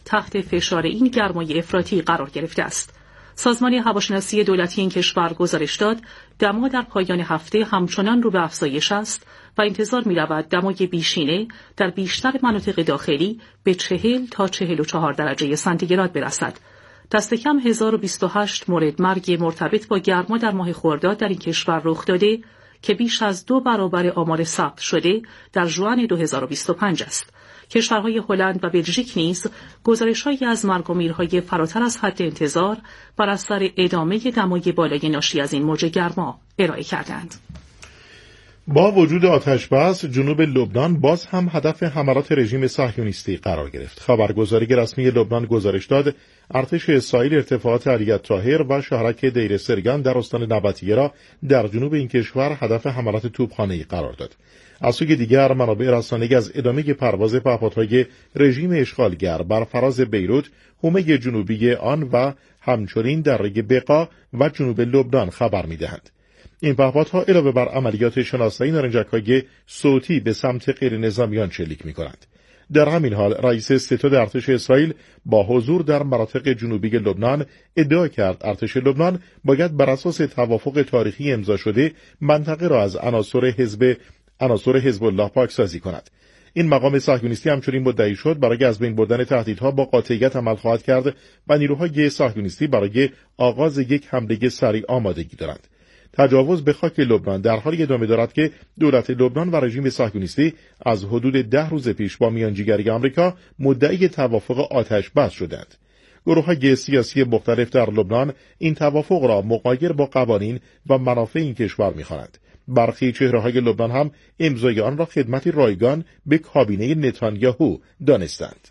تحت فشار این گرمای افراطی قرار گرفته است. سازمان هواشناسی دولتی این کشور گزارش داد دما در پایان هفته همچنان رو به افزایش است و انتظار می‌رود دمای بیشینه در بیشتر مناطق داخلی به 40 تا 44 درجه سانتیگراد برسد. دست کم 1028 مورد مرگ مرتبط با گرما در ماه خرداد در این کشور رخ داده که بیش از 2 برابر آمار ثبت شده در ژوئن 2025 است. کشورهای هلند و بلژیک نیز گزارش‌هایی از مرگ و میرهای فراتر از حد انتظار بر اثر ادامه دمای بالای ناشی از این موج گرما ارائه کردند. با وجود آتش بس، جنوب لبنان باز هم هدف حملات رژیم صهیونیستی قرار گرفت. خبرگزاری رسمی لبنان گزارش داد ارتش اسرائیل ارتفاعات علی طاهر و شهرک دیر سرگان در استان نبطیه را در جنوب این کشور هدف حملات توپخانه‌ای قرار داد. از سوی دیگر منابع رسانه‌ای از ادامه پرواز پهپادهای رژیم اشغالگر بر فراز بیروت، حومه جنوبی آن و همچنین دره بقا و جنوب لبنان خبر می‌دهند. این پهپادها علاوه بر عملیات شناسایی نارنجک‌های صوتی به سمت غیر نظامیان شلیک می‌کنند. در همین حال رئیس ستاد ارتش اسرائیل با حضور در مناطق جنوبی لبنان ادعا کرد ارتش لبنان باید بر اساس توافق تاریخی امضا شده منطقه را از عناصر حزب الله پاکسازی کند. این مقام صهیونیستی همچنین مدعی شد برای از بین بردن تهدیدها با قاطعیت عمل خواهد کرد و نیروهای صهیونیستی برای آغاز یک حمله سریع آمادگی دارند. تجاوز به خاک لبنان در حالی ادامه دارد که دولت لبنان و رژیم صهیونیستی از حدود 10 روز پیش با میانجیگری آمریکا مدعی توافق آتش بس شدند. گروه‌های سیاسی مختلف در لبنان این توافق را مغایر با قوانین و منافع این کشور می‌خوانند. برخی چهره‌های لبنان هم امضای آن را خدمتی رایگان به کابینه نتانیاهو دانستند.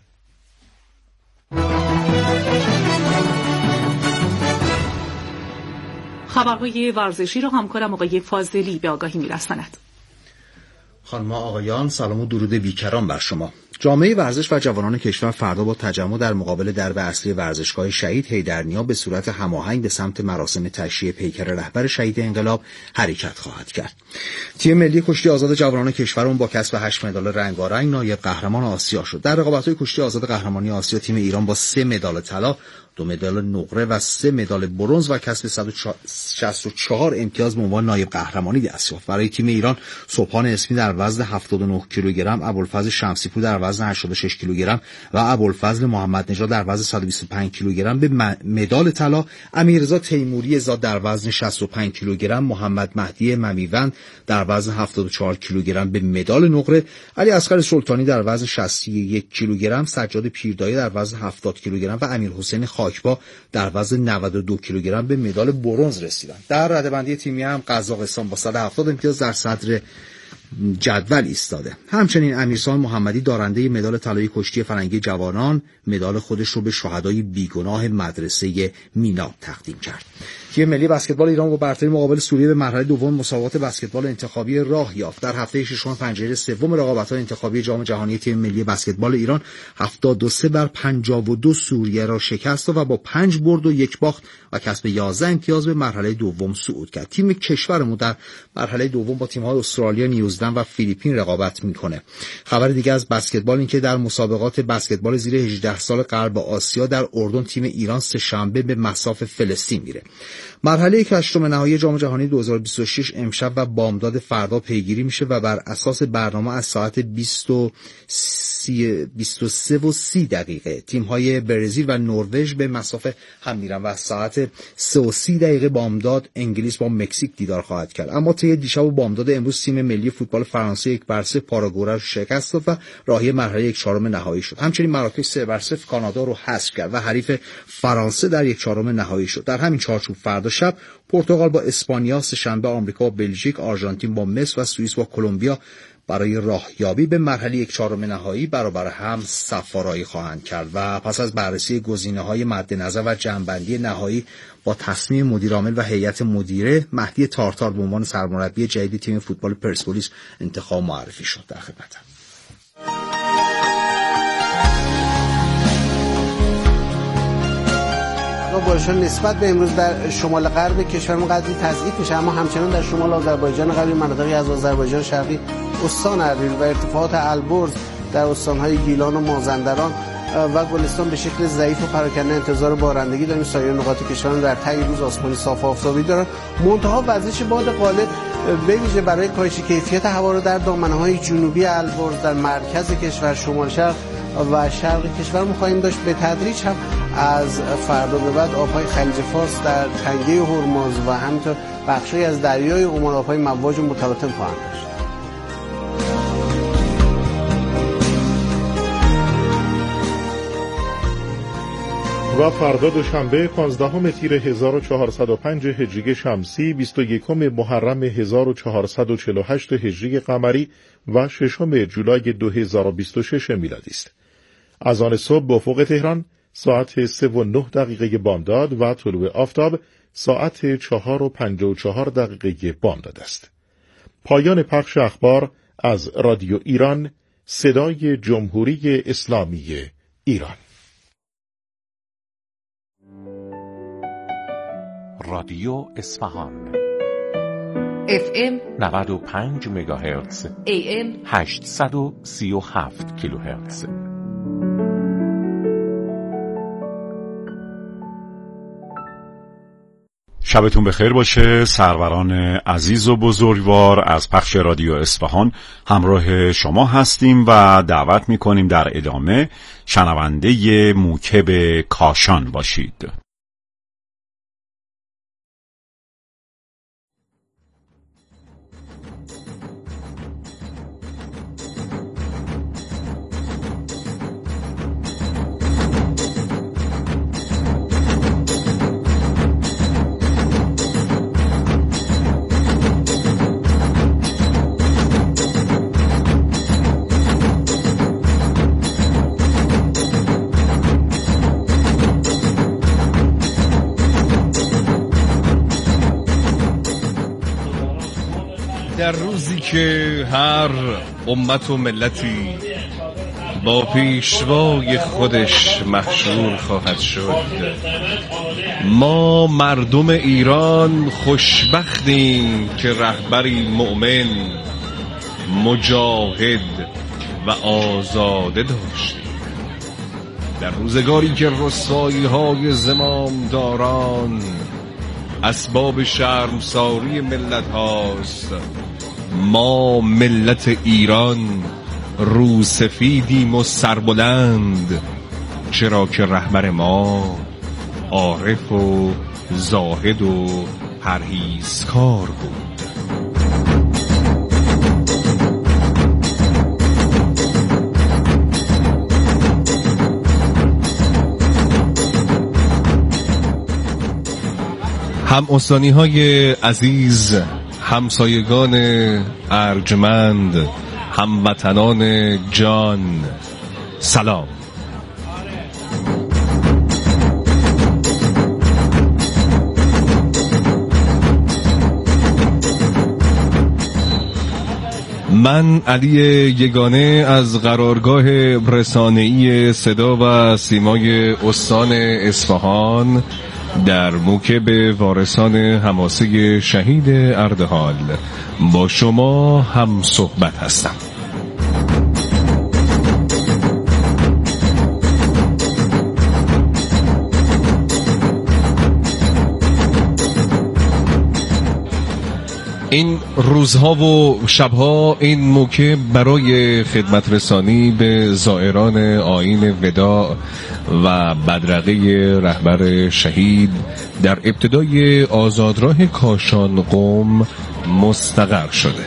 خبرهای ورزشی را همکارم آقای فاضلی به آگاهی می‌رساند. خانم آقایان، سلام و درود بیکران بر شما. جامعه ورزش و جوانان کشور فردا با تجمع در مقابل درب اصلی ورزشگاه شهید حیدرنیا به صورت هماهنگ به سمت مراسم تشییع پیکر رهبر شهید انقلاب حرکت خواهد کرد. تیم ملی کشتی آزاد جوانان کشورمون با کسب 8 مدال رنگارنگ نایب قهرمان آسیا شد. در رقابت‌های کشتی آزاد قهرمانی آسیا تیم ایران با 3 مدال طلا، 2 مدال نقره و 3 مدال برنز و کسب 164 امتیاز به عنوان نایب قهرمانی دست یافت. برای تیم ایران سبحان اسمی در وزن 79 کیلوگرم، ابوالفضل شمسی‌پور در وزن 86 کیلوگرم و ابوالفضل محمد نژاد در وزن 125 کیلوگرم به مدال طلا، امیررضا تیموری زاد در وزن 65 کیلوگرم، محمد مهدی ممیوند در وزن 74 کیلوگرم به مدال نقره، علی اصغر سلطانی در وزن 61 کیلوگرم، سجاد پیردایی در وزن 70 کیلوگرم و امیرحسین خاکبا در وزن 92 کیلوگرم به مدال برنز رسیدند. در رده‌بندی تیمی هم قزاقستان با 170 امتیاز در صدر جدول ایستاده. همچنین امیرسام محمدی دارنده مدال طلای کشتی فرنگی جوانان مدال خودش رو به شهدای بیگناه مدرسه مینا تقدیم کرد. تیم ملی بسکتبال ایران با برتری مقابل سوریه به مرحله دوم مسابقات بسکتبال انتخابی راه یافت. در هفته ششم پنجره سوم رقابت‌های انتخابی جام جهانی تیم ملی بسکتبال ایران 73 بر 52 سوریه را شکست و با 5 برد و 1 باخت و کسب 11 امتیاز به مرحله دوم صعود کرد. تیم کشورمون در مرحله دوم با تیم‌های استرالیا، نیوزلند و فیلیپین رقابت می‌کنه. خبر دیگه از بسکتبال این که در مسابقات بسکتبال زیر 18 سال غرب آسیا در اردن تیم ایران سه شنبه به مصاف فلسطین میره. مرحله 8 نهایی جام جهانی 2026 امشب و بامداد فردا پیگیری میشه و بر اساس برنامه از ساعت 23:30 تیم‌های برزیل و نروژ به مصاف هم میرن و از ساعت 3:30 بامداد انگلیس با مکزیک دیدار خواهد کرد. اما طی دیشب و بامداد امروز تیم ملی فوتبال فرانسه 1-0 پاراگوئه را شکست داد و راهی مرحله 1/4 نهایی شد. همچنین مراکش 3-0 کانادا رو حذف کرد و حریف فرانسه در 1/4 نهایی شد. در همین چارچوب فردا شب پرتغال با اسپانیا، سه‌شنبه آمریکا با بلژیک، آرژانتین با مصر و سوئیس با کلمبیا برای راهیابی به مرحله 1/4 نهایی برابر هم صف‌آرایی خواهند کرد و پس از بررسی گزینه‌های مد نظر و جمع‌بندی نهایی با تصمیم مدیر عامل و هیئت مدیره، مهدی تارتار به عنوان سرمربی جدید تیم فوتبال پرسپولیس انتخاب معرفی شد. در خدمتم. بارش‌ها نسبت به امروز در شمال غرب کشورمون قدری تضعیف میشه، اما همچنان در شمال آذربایجان غربی، مناطقی از آذربایجان شرقی، استان اردبیل و ارتفاعات البرز در استان‌های گیلان و مازندران و گلستان به شکل ضعیف و پراکنده انتظار بارندگی داریم. سایر نقاط کشور در طی روز آسمانی صاف و آفتابی دارن. منتها وزش باد غالب به ویژه برای کاهش کیفیت هوا رو در دامنه‌های جنوبی البرز، در مرکز کشور، شمال شرق و شرق کشور خواهیم داشت. به تدریج هم از فردا به بعد آبهای خلیج فارس در تنگه هرمز و همینطور بخشی از دریای عمان آبهای مواج متلاطم خواهند داشت. و فردا دوشنبه 15 تیر 1405 هجری شمسی، 21 محرم 1448 هجری قمری و 6 جولای 2026 میلادی است. از آن صبح به افق تهران ساعت 3:09 بامداد و طلوع آفتاب ساعت 4:54 بامداد است. پایان پخش اخبار از رادیو ایران، صدای جمهوری اسلامی ایران. رادیو اصفهان FM 95 مگاهرتز، AM 837 کیلوهرتز. شبتون بخیر باشه. سروران عزیز و بزرگوار، از پخش رادیو اصفهان همراه شما هستیم و دعوت میکنیم در ادامه شنونده موکب کاشان باشید. در روزی که هر امت و ملتی با پیشوای خودش محشور خواهد شد، ما مردم ایران خوشبختیم که رهبری مؤمن، مجاهد و آزاده داشتیم. در روزگاری که رسوایی‌های زمامداران اسباب شرمساری ملت هاست، ما ملت ایران روسفیدیم و سربلند، چرا که رهبر ما عارف و زاهد و پرهیزکار بود. هم استانی های عزیز، همسایگان ارجمند، هموطنان جان، سلام. من علی یگانه از قرارگاه رسانه‌ای صدا و سیمای استان اصفهان در موکب وارثان حماسه شهید اردهال با شما هم صحبت هستم. این روزها و شبها این موکب برای خدمت رسانی به زائران آیین وداع و بدرقه رهبر شهید در ابتدای آزادراه کاشان قم مستقر شده.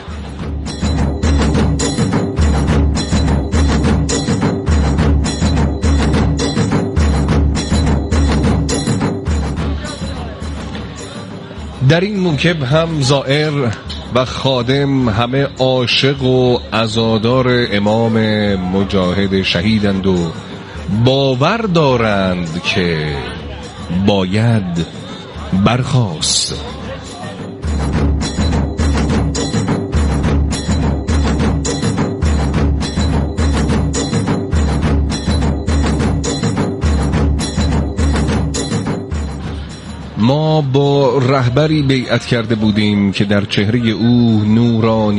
در این موکب هم زائر و خادم همه عاشق و عزادار امام مجاهد شهیدند و باور دارند که باید برخاست. ما با رهبری بیعت کرده بودیم که در چهره او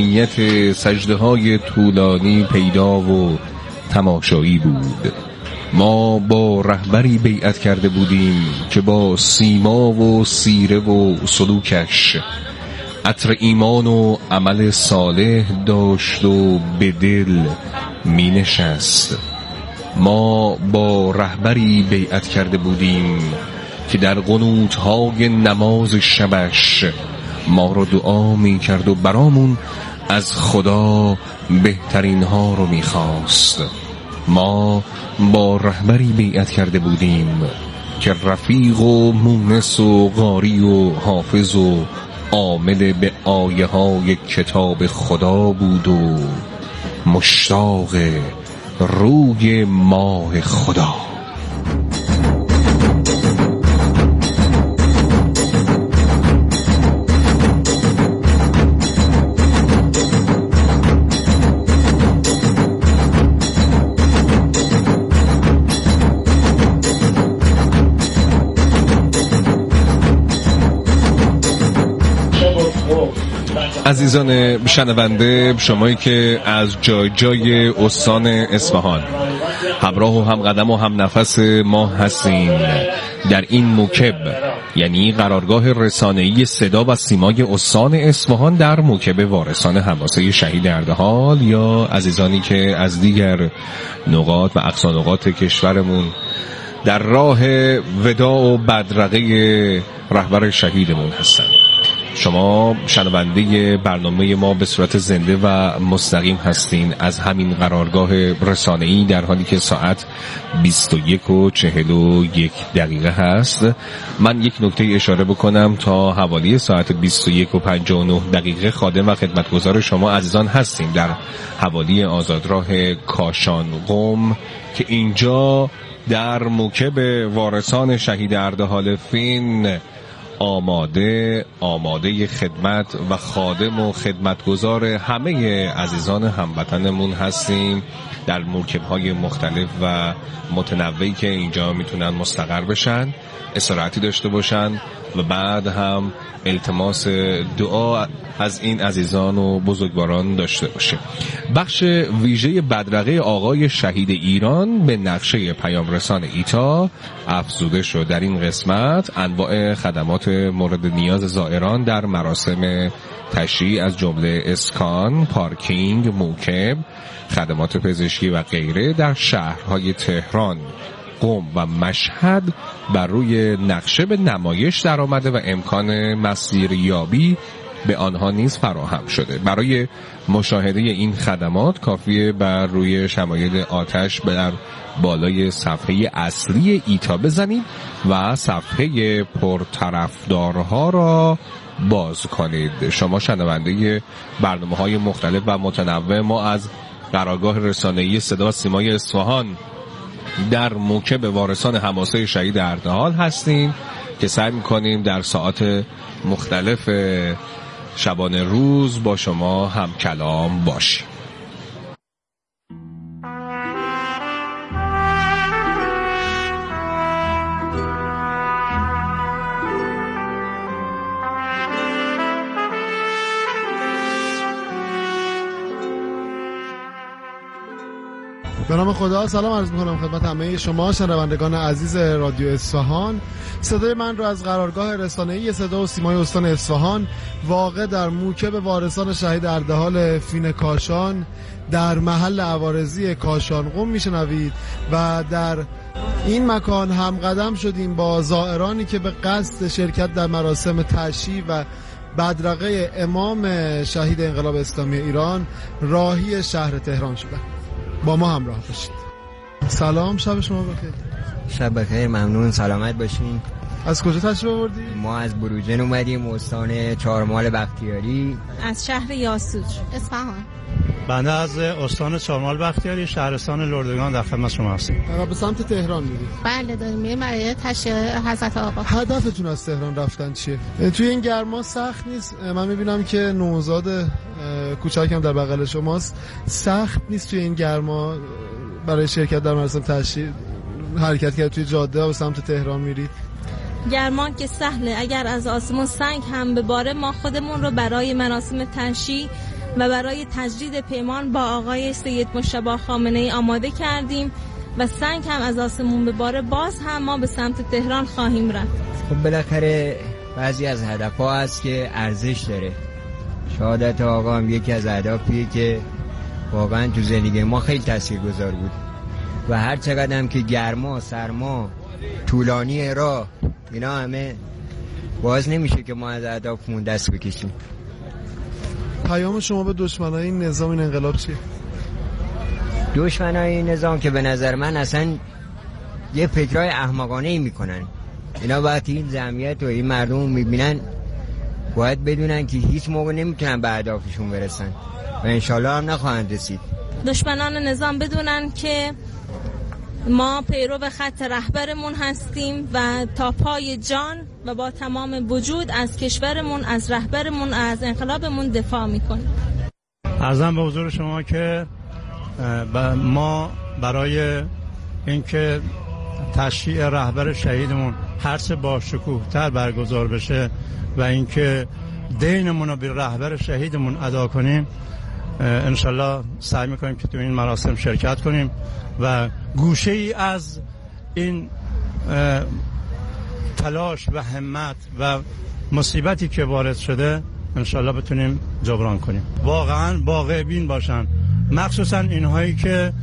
نورانیت سجده‌های طولانی پیدا و تماشایی بود. ما با رهبری بیعت کرده بودیم که با سیما و سیره و سلوکش عطر ایمان و عمل صالح داشت و به دل می نشست. ما با رهبری بیعت کرده بودیم که در قنوت‌های نماز شبش ما رو دعا می کرد و برامون از خدا بهترین ها رو می خواست. ما با رهبری بیعت کرده بودیم که رفیق و مونس و قاری و حافظ و عامل به آیه های کتاب خدا بود و مشتاق روی ماه خدا. عزیزان شنونده، شمایی که از جای جای استان اصفهان همراه و هم قدم و هم نفس ما هستین در این موکب، یعنی قرارگاه رسانه‌ای صدا و سیمای استان اصفهان در موکب وارثان حماسه شهید اردهال، یا عزیزانی که از دیگر نقاط و اقصا نقاط کشورمون در راه وداع و بدرقه رهبر شهیدمون هستن. شما شنونده برنامه ما به صورت زنده و مستقیم هستین از همین قرارگاه رسانه‌ای، در حالی که ساعت 21:41 هست. من یک نکته اشاره بکنم، تا حوالی ساعت 21:59 خادم و خدمتگزار شما عزیزان هستیم در حوالی آزادراه کاشان قم، که اینجا در موکب وارثان شهید اردهال فین آماده خدمت و خادم و خدمتگزار همه عزیزان هموطنمون هستیم در موکب‌های مختلف و متنوعی که اینجا میتونن مستقر بشن، استراحتی داشته باشن و بعد هم التماس دعا از این عزیزان و بزرگواران داشته باشه. بخش ویژه بدرقه آقای شهید ایران به نقشه پیام رسان ایتا افزوده شد. در این قسمت انواع خدمات مورد نیاز زائران در مراسم تشییع از جمله اسکان، پارکینگ، موکب، خدمات پزشکی و غیره در شهرهای تهران، قم و مشهد بر روی نقشه به نمایش در آمده و امکان مسیریابی به آنها نیز فراهم شده. برای مشاهده این خدمات کافیه بر روی شمایل آتش بر بالای صفحه اصلی ایتا بزنید و صفحه پرطرفدارها را باز کنید. شما شنونده برنامه‌های مختلف و متنوع ما از قرارگاه رسانه‌ای صدا و سیمای اصفهان در موکب وارثان حماسه شهید اردهال هستیم که سعی می‌کنیم در ساعات مختلف شبانه روز با شما هم کلام باشیم. به نام خدا سلام عرض می‌کنم خدمت همه شما شنوندگان عزیز رادیو اصفهان. صدای من رو از قرارگاه رسانه‌ای صدا و سیمای استان اصفهان واقع در موکب وارثان شهید اردهال فین کاشان در محل عوارضی کاشان قم میشنوید و در این مکان هم قدم شدیم با زائرانی که به قصد شرکت در مراسم تشییع و بدرقه امام شهید انقلاب اسلامی ایران راهی شهر تهران شدند. با ما همراه باشید. سلام، شب شما بخیر. شب بخیر، ممنون، سلامت باشین. از کجا تشریف آوردید؟ ما از بروجرد اومدیم، استان چهارمحال بختیاری. از شهر یاسوج، اصفهان. بنده از استان چهارمحال بختیاری، شهرستان لردگان در خدمت شما هستیم. به سمت تهران میرید؟ بله، داریم میریم برای تشییع حضرت آقا. هدفتون از تهران رفتن چیه؟ توی این گرما سخت نیست؟ من میبینم که نوزاد کوچکم در بغل شماست. سخت نیست توی این گرما برای شرکت در مراسم تشییع حرکت کرد توی جاده و به سمت تهران میرید؟ گرما که سهله، اگر از آسمون سنگ هم بباره ما خودمون رو برای مراسم تشییع و برای تجدید پیمان با آقای سید مجتبی خامنه‌ای آماده کردیم و سنگ هم از آسمون بباره باز هم ما به سمت تهران خواهیم رفت. خب بالاخره بعضی از هدف‌ها هست که ارزش داره. شهادت آقا هم یکی از اهدافیه که واقعا تو زندگی ما خیلی تاثیرگذار بود و هر چقدر هم که گرما، سرما، طولانی راه، اینا همه باز نمیشه که ما از اهدافمون دست بکشیم. پیام شما به دشمنای این نظام، این انقلاب چیه؟ دشمنای این نظام که به نظر من اصلا یه فکرای احمقانه‌ای میکنن. اینا وقتی این جمعیت و این مردم میبینن باید بدونن که هیچ موقع نمیتونن به اهدافشون برسن و انشالله هم نخواهند رسید. دشمنان نظام بدونن که ما پیرو خط رهبرمون هستیم و تا پای جان و با تمام وجود از کشورمون، از رهبرمون، از انقلابمون دفاع میکنیم. عرضم به حضور شما که ما برای اینکه تشییع رهبر شهیدمون هرچه با شکوه تر برگزار بشه و اینکه دینمون رو به رهبر شهیدمون ادا کنیم، انشالله سعی میکنیم که تو این مراسم شرکت کنیم و گوشه ای از این تلاش و همت و مصیبتی که وارد شده انشالله بتونیم جبران کنیم. واقعا واقع بین باشن، مخصوصا اینهایی که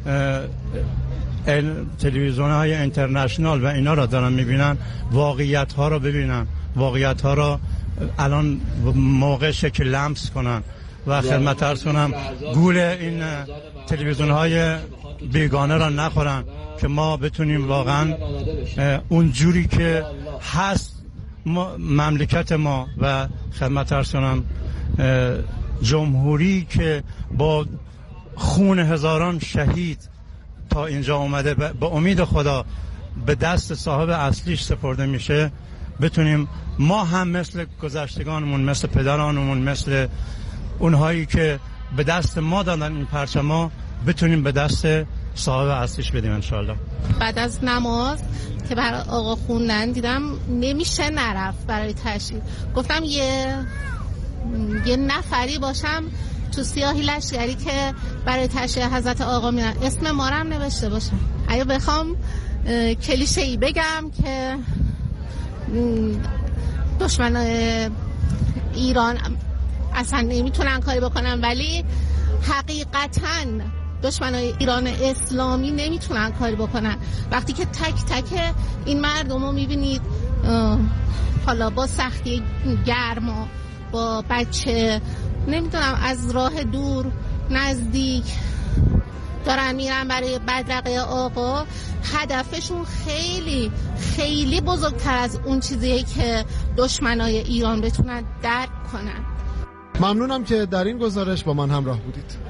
تلویزیون های اینترنشنال و اینا را دارن میبینن، واقعیت ها را ببینن، واقعیت ها را الان موقع شکل لمس کنن و خدمت عرض کنم گول این تلویزیون های بیگانه را نخورن که ما بتونیم واقعا اون جوری که هست مملکت ما و خدمت عرض کنم جمهوری که با خون هزاران شهید تا اینجا اومده به امید خدا به دست صاحب اصلیش سپرده میشه، بتونیم ما هم مثل گذشتگانمون، مثل پدرانمون، مثل اونهایی که به دست ما دادن این پرچما، بتونیم به دست صاحب اصلیش بدیم انشالله. بعد از نماز که برای آقا خوندن دیدم نمیشه نرفت برای تشییع. گفتم یه نفری باشم تو سیاهی لشگری که برای تشییع حضرت آقا میرن، اسم ما رو هم نوشته باشم. اگه بخوام کلیشه‌ای بگم که دشمن ایران اصلا نمیتونن کاری بکنن، ولی حقیقتاً دشمنای ایران اسلامی نمیتونن کاری بکنن. وقتی که تک تک این مردم رو میبینید حالا با سختی گرما، با بچه، نمیدونم از راه دور نزدیک دارن میرن برای بدرقه آقا، هدفشون خیلی خیلی بزرگتر از اون چیزیه که دشمنای ایران بتونن درک کنن. ممنونم که در این گزارش با من همراه بودید.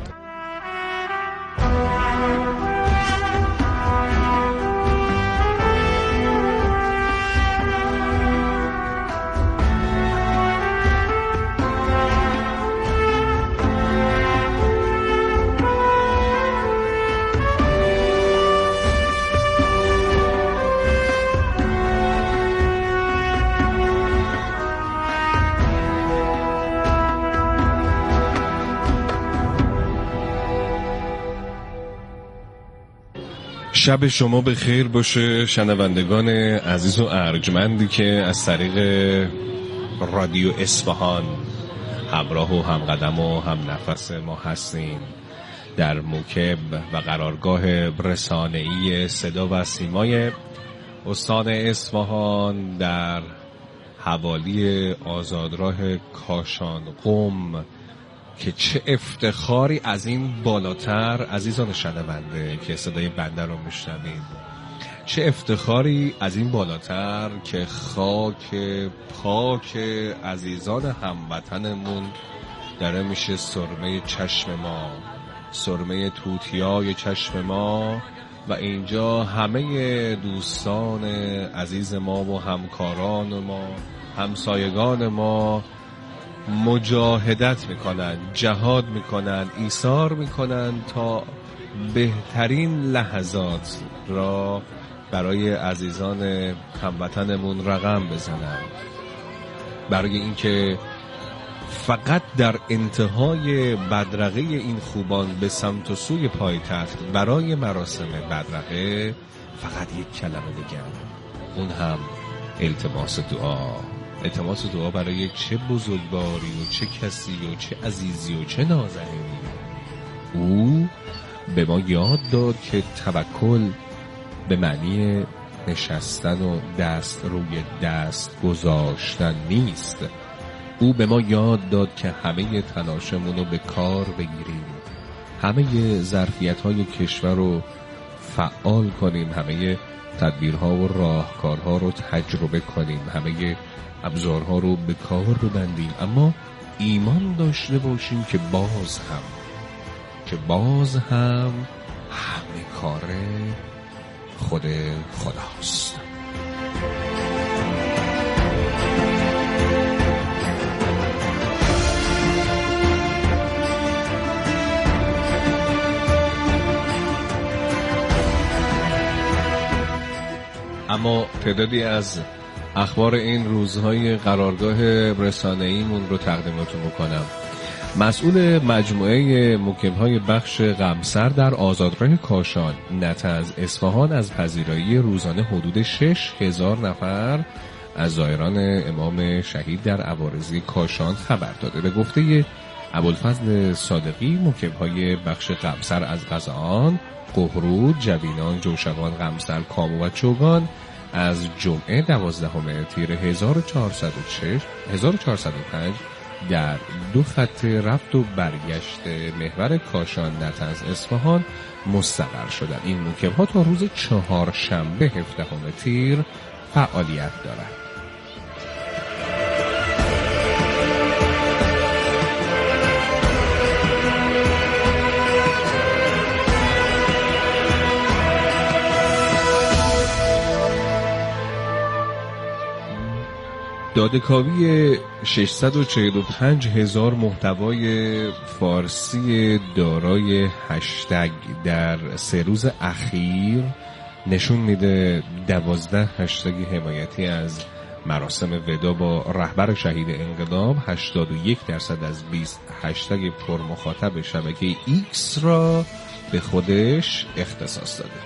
شب شما به خیر باشه شنوندگان عزیز و ارجمندی که از طریق رادیو اصفهان همراه و همقدم و هم نفس ما هستین در موکب و قرارگاه رسانه‌ای صدا و سیمای استان اصفهان در حوالی آزادراه کاشان قم، که چه افتخاری از این بالاتر عزیزان شنونده که صدای بنده رو میشنوید، چه افتخاری از این بالاتر که خاک پاک عزیزان هموطنمون داره میشه سرمه چشم ما، سرمه توتیای چشم ما، و اینجا همه دوستان عزیز ما و همکاران ما، همسایگان ما مجاهدت میکنن، جهاد میکنن، ایثار میکنن تا بهترین لحظات را برای عزیزان هموطنمون رقم بزنن، برای اینکه فقط در انتهای بدرقه این خوبان به سمت و سوی پایتخت برای مراسم بدرقه فقط یک کلمه بگن، اون هم التماس دعا برای چه بزرگواری و چه کسی و چه عزیزی و چه نازنینی. او به ما یاد داد که توکل به معنی نشستن و دست روی دست گذاشتن نیست. او به ما یاد داد که همه تلاشمون رو به کار بگیریم، همه ظرفیت‌های کشور رو فعال کنیم، همه تدبیرها و راهکارها رو تجربه کنیم، همه ابزارها رو به کار ببندیم، اما ایمان داشته باشیم که باز هم همه کار خود خداست. اما تعدادی از اخبار این روزهای قرارگاه رسانه‌ایمون رو تقدیمتون میکنم. مسئول مجموعه مقیم‌های بخش قمصر در آزادراه کاشان نتنز اصفهان از پذیرایی روزانه حدود 6,000 نفر از زائران امام شهید در عوارضی کاشان خبر داده. به گفته ابوالفضل صادقی، مقیم‌های بخش قمصر از قزان، قهرود، جوینان، جوشقان، قمصر، کامو و چوگان از جمعه 12 تیر 1405 در 2 خط رفت و برگشت محور کاشان نتنز اصفهان مستقر شدند. این موکب‌ها تا روز 4 شنبه 17 تیر فعالیت دارند. داده‌کاوی 645,000 محتوای فارسی دارای هشتگ در 3 روز اخیر نشون میده 12 هشتگ حمایتی از مراسم ودا با رهبر شهید انقلاب، 81% از 20 هشتگ پرمخاطب شبکه ایکس را به خودش اختصاص داده.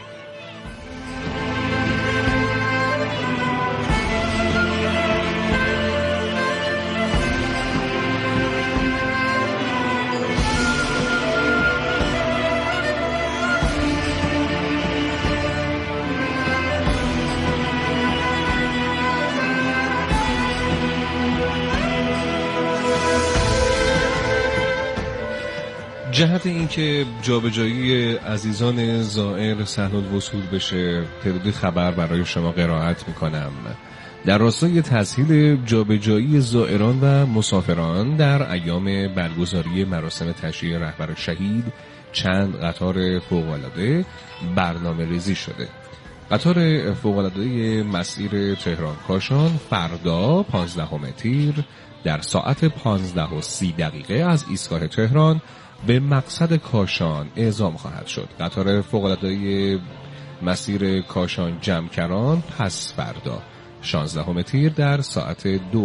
جهت اینکه جابجایی عزیزان زائر سهل الوصول بشه، تعدادی خبر برای شما قرائت میکنم. در راستای تسهیل جابجایی زائران و مسافران در ایام برگزاری مراسم تشییع رهبر شهید، چند قطار فوق‌العاده برنامه‌ریزی شده. قطار فوق‌العاده مسیر تهران کاشان فردا 15 تیر در ساعت 15:30 از ایستگاه تهران به مقصد کاشان اعزام خواهد شد. قطار فوق‌العاده مسیر کاشان جمکران پس فردا 16 تیر در ساعت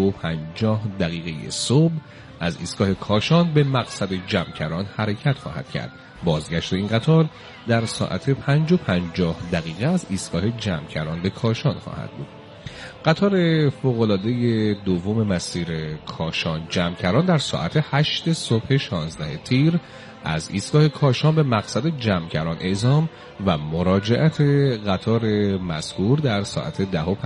2:50 صبح از ایستگاه کاشان به مقصد جمکران حرکت خواهد کرد. بازگشت این قطار در ساعت 5:50 از ایستگاه جمکران به کاشان خواهد بود. قطار فوق‌العاده دوم مسیر کاشان جمکران در ساعت 8 صبح 16 تیر از ایستگاه کاشان به مقصد جمکران اعزام و مراجعت قطار مذکور در ساعت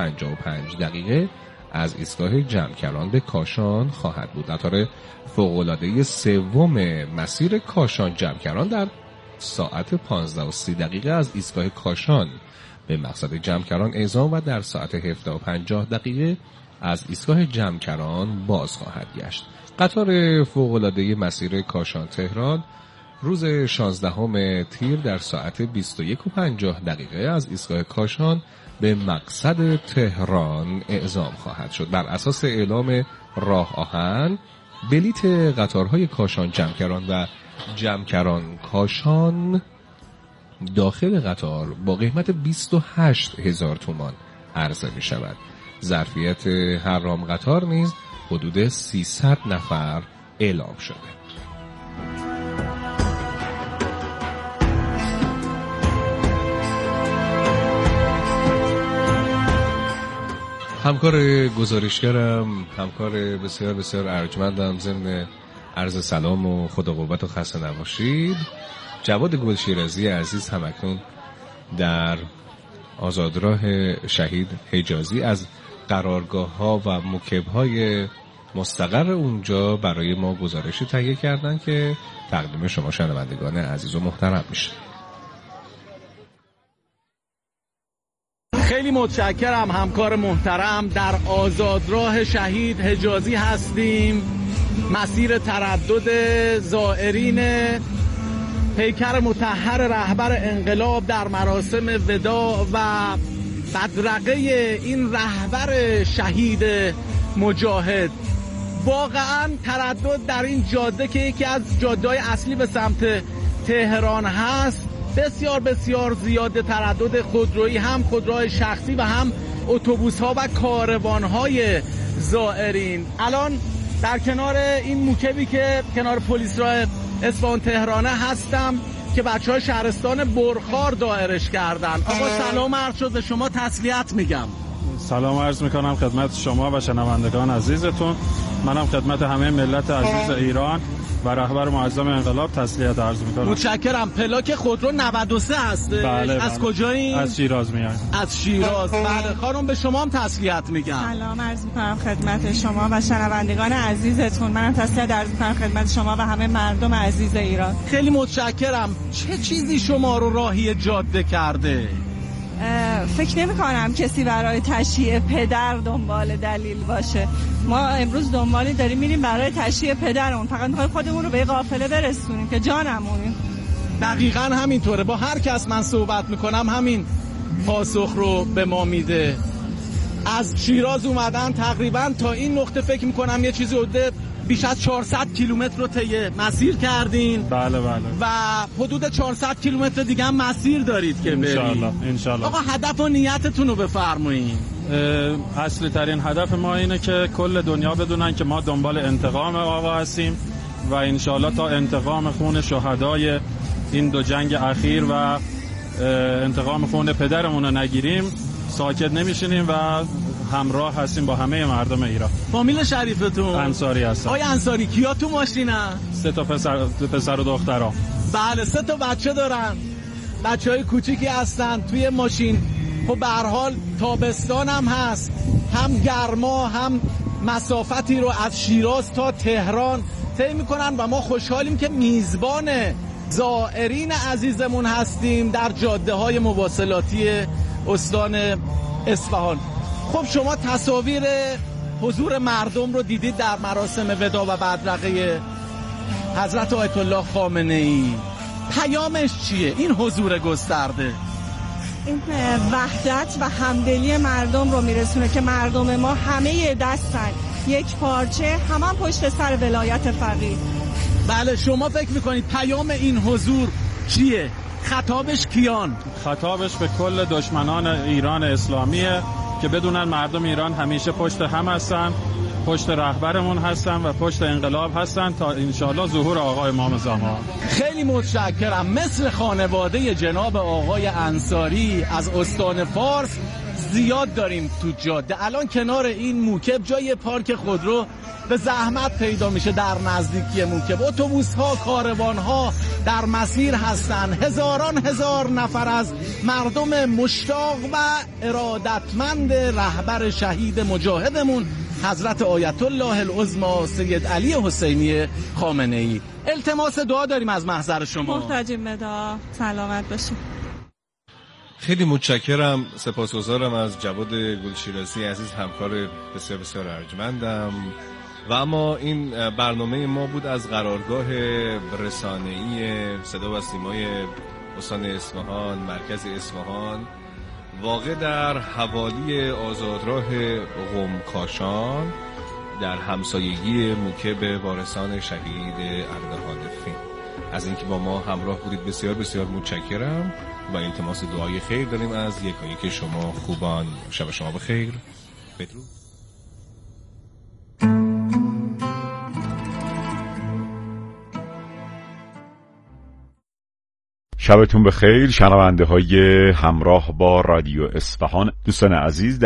10:55 از ایستگاه جمکران به کاشان خواهد بود. قطار فوق‌العاده سوم مسیر کاشان جمکران در ساعت 15:30 از ایستگاه کاشان به مقصد جمکران اعزام و در ساعت 17:50 از ایستگاه جمکران باز خواهد گشت. قطار فوق‌العاده مسیر کاشان تهران روز 16 تیر در ساعت 21:50 از ایستگاه کاشان به مقصد تهران اعزام خواهد شد. بر اساس اعلام راه آهن، بلیت قطارهای کاشان جمکران و جمکران کاشان داخل قطار با قیمت 28,000 تومان عرضه می شود. ظرفیت هر رام قطار نیز حدود 300 نفر اعلام شده. همکار گزارشگرم، همکار بسیار بسیار ارجمندم، ضمن عرض سلام و خدا قوت و خسته نباشید، جواد گلشیرازی عزیز همکنون در آزادراه شهید حجازی از قرارگاه‌ها و موکب‌های مستقر اونجا برای ما گزارشی تهیه کردن که تقدیم شما شنوندگان عزیز و محترم میشه. خیلی متشکرم همکار محترم. در آزادراه شهید حجازی هستیم. مسیر تردد زائرین پیکر مطهر رهبر انقلاب در مراسم وداع و بدرقه این رهبر شهید مجاهد. واقعا تردد در این جاده که یکی از جاده‌های اصلی به سمت تهران هست بسیار بسیار زیاده. تردد خودرویی، هم خودروهای شخصی و هم اتوبوس‌ها و کاروان‌های زائرین. الان در کنار این موکبی که کنار پلیس راه اصفهان تهرانه هستم که بچه‌های شهرستان برخار دایرش کردن. آقا سلام عرض شد به شما، تسلیت میگم. سلام عرض میکنم خدمت شما و شنوندگان عزیزتون. منم خدمت همه ملت عزیز ایران و رهبر معظم انقلاب تسلیت عرض میکنم. متشکرم. پلاک خودرو 93 هست. بله از کجایی؟ از شیراز میاد. از شیراز. بله خانم به شما هم تسلیت میگم. سلام عرض میکنم خدمت شما و شنوندگان عزیزتون. منم تسلیت عرض میکنم خدمت شما و همه مردم عزیز ایران. خیلی متشکرم. چه چیزی شما رو راهی جاده کرده؟ فکر نمی کنم کسی برای تشییع پدر دنبال دلیل باشه. ما امروز دنبالی داریم میریم برای تشییع پدرمون. فقط میخوایم خودمون رو به قافله برسونیم که جانمونیم. دقیقاً همینطوره. با هر کس من صحبت میکنم همین پاسخ رو به ما میده. از شیراز اومدن تقریباً تا این نقطه فکر میکنم یه چیزی حدود بیش از 400 کیلومتر رو طی مسیر کردین. بله بله. و حدود 400 کیلومتر دیگه هم مسیر دارید که برید. انشالله. آقا هدف و نیتتون رو بفرمایید. اصلی ترین هدف ما اینه که کل دنیا بدونن که ما دنبال انتقام آقا هستیم و انشالله تا انتقام خون شهدای این دو جنگ اخیر و انتقام خون پدرمون رو نگیریم ساکت نمیشینیم و همراه هستیم با همه مردم ایران. فامیل شریفتون؟ انصاری هستم. آیا انصاری کیا تو ماشینن؟ 3 تا پسر و دخترام. بله 3 تا بچه دارن. بچهای کوچیکی هستن توی ماشین. خب به هر حال تابستان هم هست، هم گرما هم مسافتی رو از شیراز تا تهران طی میکنن و ما خوشحالیم که میزبان زائرین عزیزمون هستیم در جاده های مواصلاتی استان اصفهان. خب شما تصاویر حضور مردم رو دیدید در مراسم وداع و بدرقه حضرت آیت الله خامنه ای. پیامش چیه این حضور گسترده؟ این وحدت و همدلی مردم رو میرسونه که مردم ما همه دستن، یک پارچه، همه پشت سر ولایت فقیه. بله شما فکر میکنید پیام این حضور چیه؟ خطابش کیان؟ خطابش به کل دشمنان ایران اسلامیه که بدونن مردم ایران همیشه پشت هم هستن، پشت رهبرمون هستن و پشت انقلاب هستن تا انشالله ظهور آقای امام زمان. خیلی متشکرم. مثل خانواده جناب آقای انصاری از استان فارس زیاد داریم تو جاده. الان کنار این موکب جای پارک خودرو به زحمت پیدا میشه. در نزدیکی موکب اتوبوس ها، کاروان ها در مسیر هستن. هزار نفر از مردم مشتاق و ارادتمند رهبر شهید مجاهدمون حضرت آیت الله العظمی سید علی حسینی خامنه ای. التماس دعا داریم از محضر شما. محتاجیم به دعا. سلامت باشید. خیلی متشکرم، سپاسگزارم از جواد گلشیرازی عزیز، همکار بسیار بسیار ارجمندم. و اما این برنامه ما بود از قرارگاه رسانه‌ای صدا و سیمای استان اصفهان، مرکز اصفهان، واقع در حوالی آزادراه قم کاشان در همسایگی موکب وارثان شهید اردهانفین. از اینکه با ما همراه بودید بسیار بسیار متشکرم و التماس دعای خیر داریم از یکایک شما خوبان. شب شما بخیر. بدرود. شبتون بخیر شنونده های همراه با رادیو اصفهان. دوستان عزیز،